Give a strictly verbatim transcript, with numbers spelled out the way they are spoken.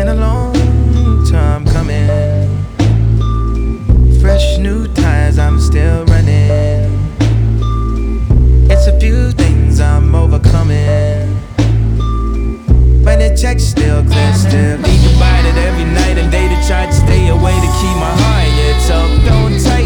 a long time coming. Fresh new tires, I'm still running. It's a few things I'm overcoming, but the check's still clear, still. Be divided every night and day to try to stay away to keep my heart in your toe. Don't take